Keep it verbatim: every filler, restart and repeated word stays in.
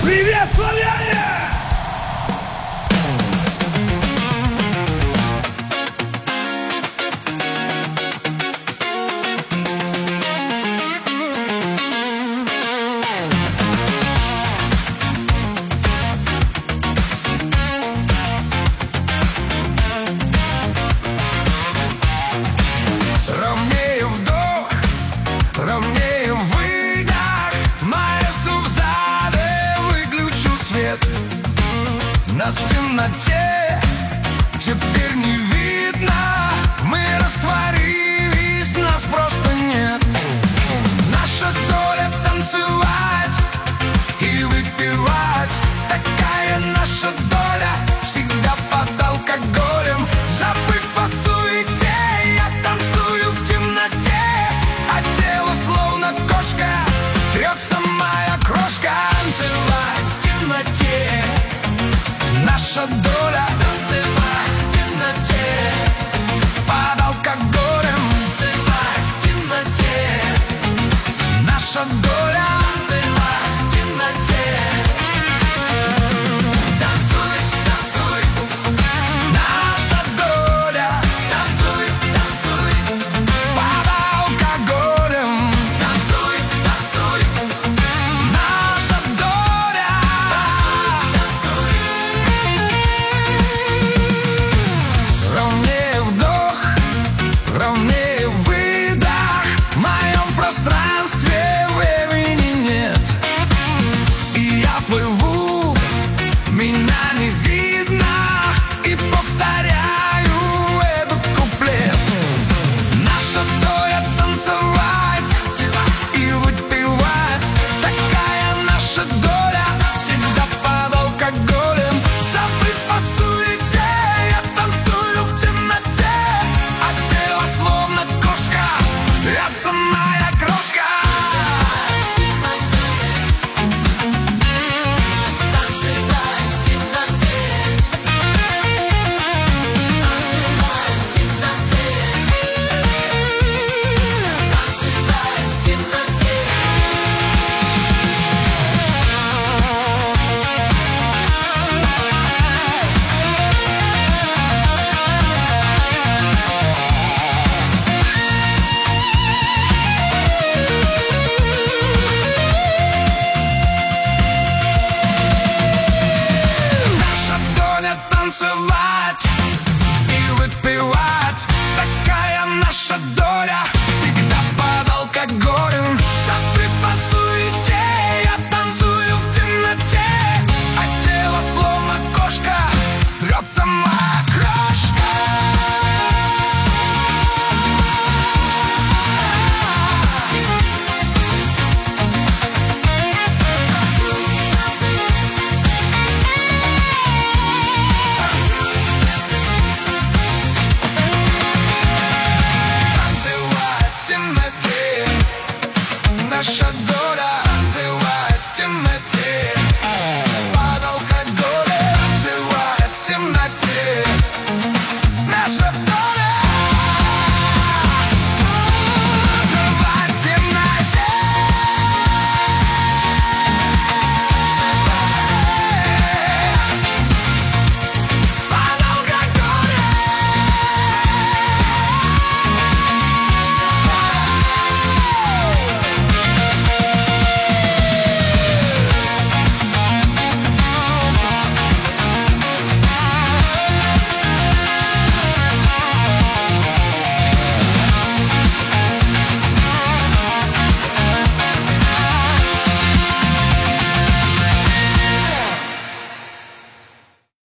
Привет, славяне! Ровнее вдох, ровнее выдох. Маэстро в зале, выключу свет. Нас в темноте теперь не видно. Мы растворились, нас просто нет. Наша доля танцевать и выпивать. Такая наша доля, всегда под алкоголем. Забыв о суете, я танцую в темноте. А тело словно кошка, трется моя крошка. Танцевать в темноте, наша доля. Танцевать в темноте, под алкоголем. Танцевать в темноте, наша доля. Танцевать в темноте. Танцуй, танцуй, наша доля. Танцуй, танцуй, под алкоголем. Танцуй, танцуй, наша доля. Танцуй, танцуй. Ровнее вдох, ровнее выдох. В моем пространстве времени нет. И я плыву, меня не видно.